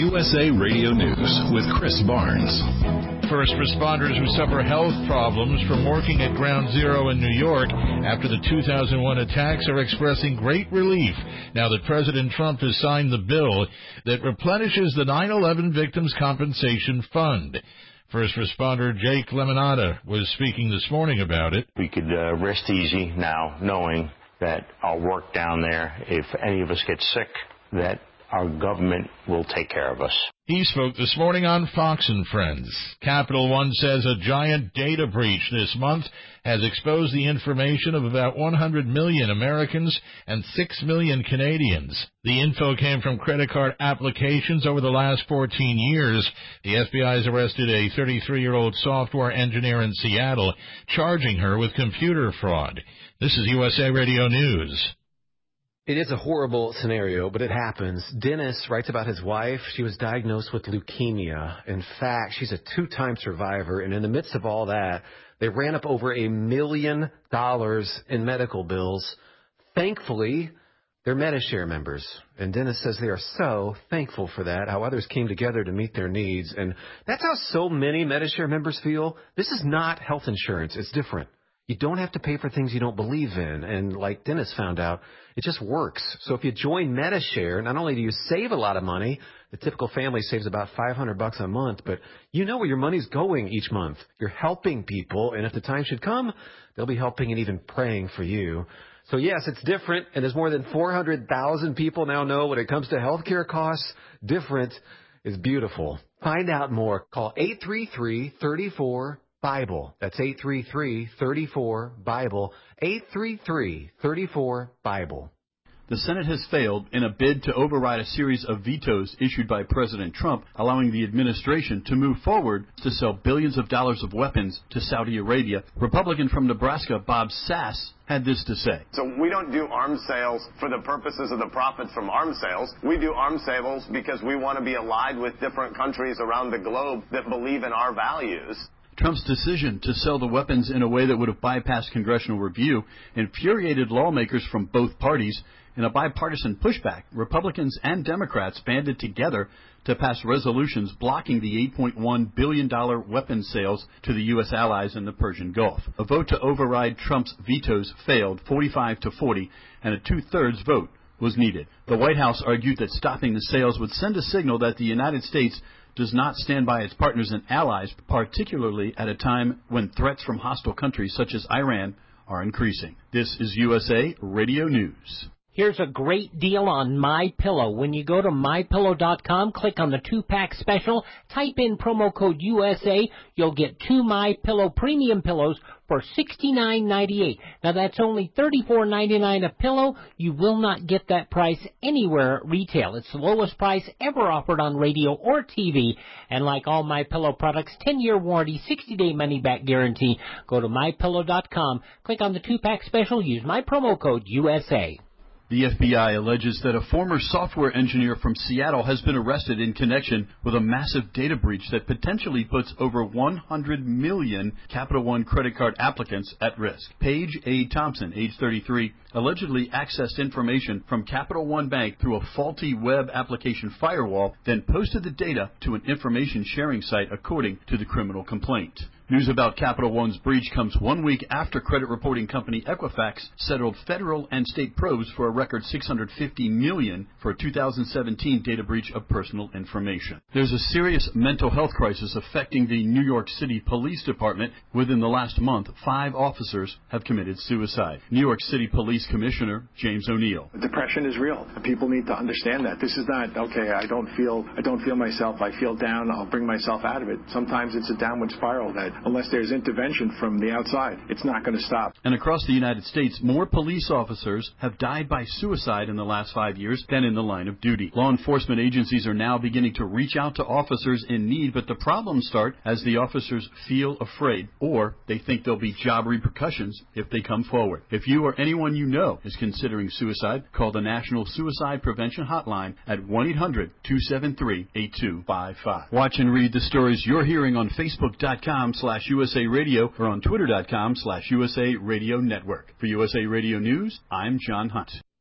USA Radio News with Chris Barnes. First responders who suffer health problems from working at Ground Zero in New York after the 2001 attacks are expressing great relief now that President Trump has signed the bill that replenishes the 9/11 Victims Compensation Fund. First responder Jake Lemonada was speaking this morning about it. We could rest easy now knowing that our work down there, if any of us get sick, that our government will take care of us. He spoke this morning on Fox and Friends. Capital One says a giant data breach this month has exposed the information of about 100 million Americans and 6 million Canadians. The info came from credit card applications over the last 14 years. The FBI has arrested a 33-year-old software engineer in Seattle, charging her with computer fraud. This is USA Radio News. It is a horrible scenario, but it happens. Dennis writes about his wife. She was diagnosed with leukemia. In fact, she's a 2-time survivor, and in the midst of all that, they ran up over $1 million in medical bills. Thankfully, they're Medi-Share members, and Dennis says they are so thankful for that, how others came together to meet their needs, and that's how so many Medi-Share members feel. This is not health insurance. It's different. You don't have to pay for things you don't believe in. And like Dennis found out, it just works. So if you join Medi-Share, not only do you save a lot of money, the typical family saves about $500 a month, but you know where your money's going each month. You're helping people, and if the time should come, they'll be helping and even praying for you. So yes, it's different, and as more than 400,000 people now know when it comes to healthcare costs, different is beautiful. Find out more. Call 833-34 Bible. That's 833-34-BIBLE. 833-34-BIBLE. The Senate has failed in a bid to override a series of vetoes issued by President Trump, allowing the administration to move forward to sell billions of dollars of weapons to Saudi Arabia. Republican from Nebraska, Bob Sass, had this to say. So we don't do arms sales for the purposes of the profits from arms sales. We do arms sales because we want to be allied with different countries around the globe that believe in our values. Trump's decision to sell the weapons in a way that would have bypassed congressional review infuriated lawmakers from both parties. In a bipartisan pushback, Republicans and Democrats banded together to pass resolutions blocking the $8.1 billion weapons sales to the U.S. allies in the Persian Gulf. A vote to override Trump's vetoes failed 45-40, and a 2/3 vote was needed. The White House argued that stopping the sales would send a signal that the United States does not stand by its partners and allies, particularly at a time when threats from hostile countries such as Iran are increasing. This is USA Radio News. Here's a great deal on MyPillow. When you go to MyPillow.com, click on the 2-pack special, type in promo code USA, you'll get 2 MyPillow premium pillows for $69.98. Now that's only $34.99 a pillow. You will not get that price anywhere at retail. It's the lowest price ever offered on radio or TV. And like all MyPillow products, 10-year warranty, 60-day money-back guarantee. Go to MyPillow.com, click on the 2-pack special, use my promo code USA. The FBI alleges that a former software engineer from Seattle has been arrested in connection with a massive data breach that potentially puts over 100 million Capital One credit card applicants at risk. Paige A. Thompson, age 33, allegedly accessed information from Capital One Bank through a faulty web application firewall, then posted the data to an information sharing site, according to the criminal complaint. News about Capital One's breach comes 1 week after credit reporting company Equifax settled federal and state probes for a record $650 million for a 2017 data breach of personal information. There's a serious mental health crisis affecting the New York City Police Department. Within the last month, 5 officers have committed suicide. New York City Police Commissioner James O'Neill. Depression is real. People need to understand that. This is not, okay, I don't feel myself, I feel down, I'll bring myself out of it. Sometimes it's a downward spiral that unless there's intervention from the outside, it's not going to stop. And across the United States, more police officers have died by suicide in the last 5 years than in the line of duty. Law enforcement agencies are now beginning to reach out to officers in need, but the problems start as the officers feel afraid or they think there'll be job repercussions if they come forward. If you or anyone you know is considering suicide, call the National Suicide Prevention Hotline at 1-800-273-8255. Watch and read the stories you're hearing on Facebook.com/USA Radio or on Twitter.com/USA Radio Network. For USA Radio News, I'm John Hunt.